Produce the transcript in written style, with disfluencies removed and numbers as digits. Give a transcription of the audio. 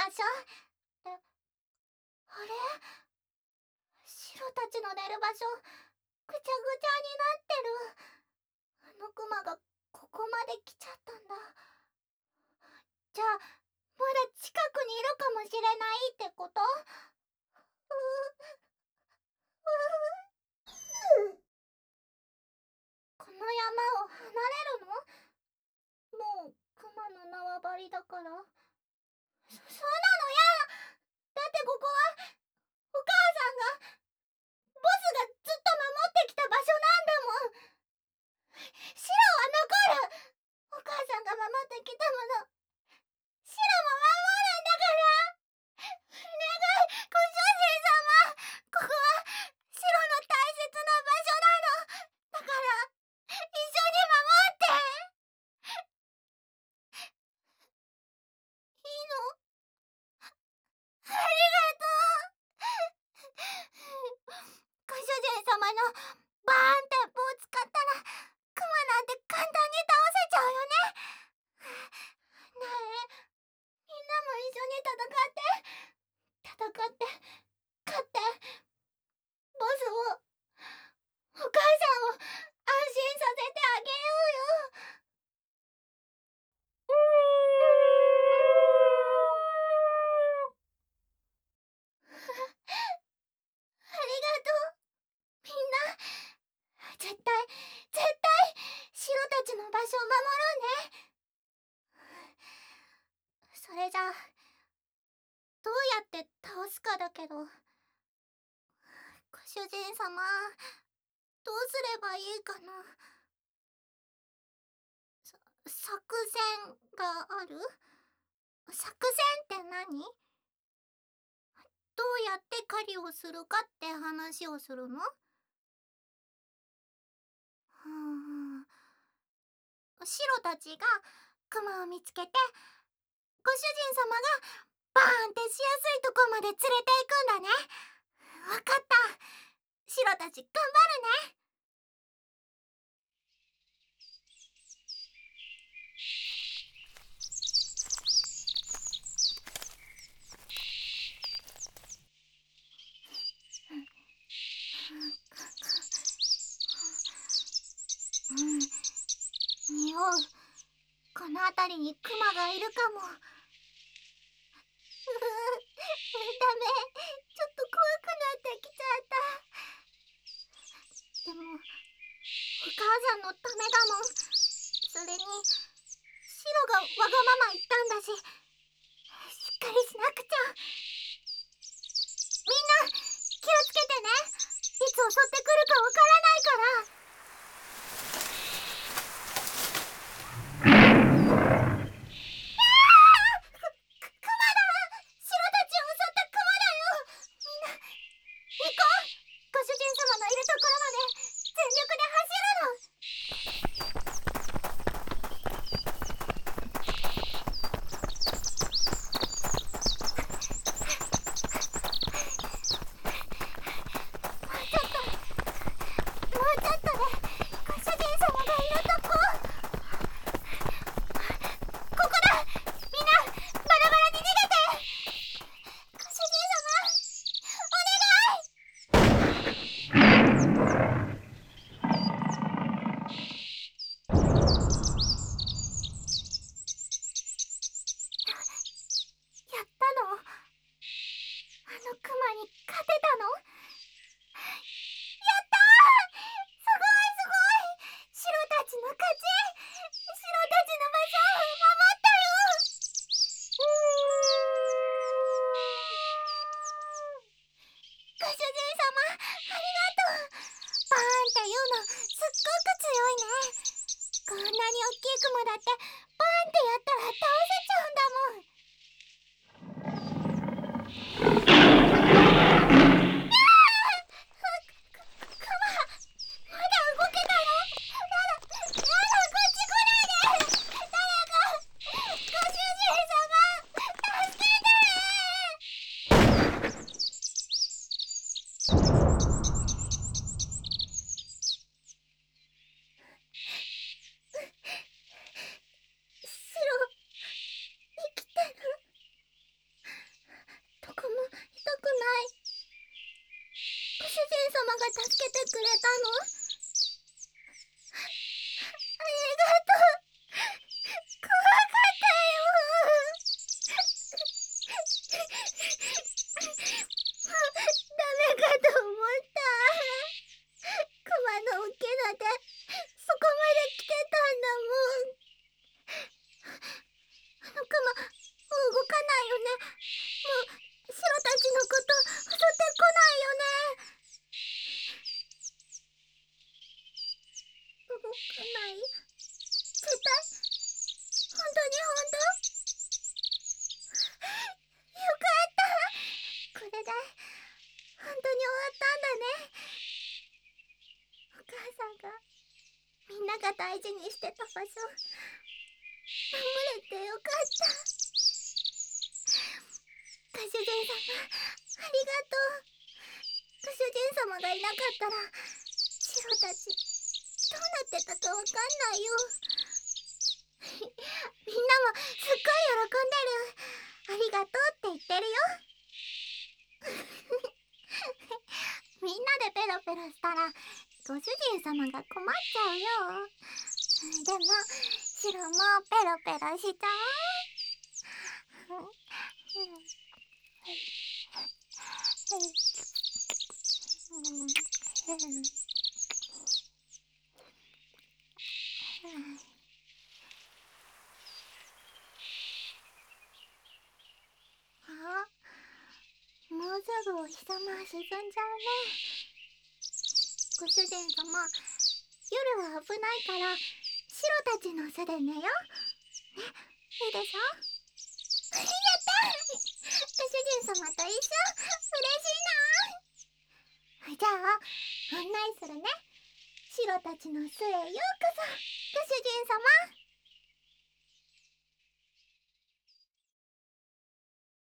場所で、あれ、シロたちの寝る場所ぐちゃぐちゃになってる。あのクマがここまで来ちゃったんだ。じゃあまだ近くにいるかもしれないってこと？この山を離れるの？もうクマの縄張りだから。そんなの嫌だ。だってここはお母さんが、ボスがずっと守ってきた場所なんだもん。シロは残る。お母さんが守ってきたもの、シロも守るんだから。お願い、ご主人様。ここはシロの大切な場所なの。だから一緒に守って。いいの？ありがとう。ご主人様のバーン鉄砲を使ったらクマなんて簡単に倒せちゃうよね。ねえ、みんなも一緒に戦って勝ってボスを、お母さんを安心させてあげようよ。ありがとう、みんな。絶対シロたちの場所を守ろうね。それじゃあどうやって倒すかだけど、ご主人様、どうすればいいかな。作戦がある？作戦って何？どうやって狩りをするかって話をするの？シロたちがクマを見つけて、ご主人様がバーンってしやすいとこまで連れて行くんだね。わかった。シロたち頑張るね。匂う。この辺りにクマがいるかも。ダメ、ちょっと怖くなってきちゃった。でもお母さんのためだもん。それにシロがわがまま言ったんだし、しっかりしなくちゃ。みんな気をつけてね。いつ襲ってくるかわからないから。もうちょっとご主人様が助けてくれたの？ありがとう。怖かったよ。ダメかと思った。クマの大きな手、そこまで来てたんだもん。あのクマ、もう動かないよね。もう、シロたちのこと襲ってこないよね。動かない？絶対？本当に本当？よかった。これで本当に終わったんだね。お母さんがみんなが大事にしてた場所守れてよかった。ご主人様、ありがとう。ご主人様がいなかったらシロたちどうなってたかわかんないよ。みんなもすっごい喜んでる。ありがとうって言ってるよ。みんなでペロペロしたらご主人様が困っちゃうよ。でもシロもペロペロしちゃおう。あ、もうすぐお日様沈んじゃうね。ご主人様、夜は危ないからシロたちの巣で寝よ。ね、いいでしょ？やった！ご主人様と一緒。嬉しいな。じゃあ案内するね。シロたちの巣へようこそ、ご主人様。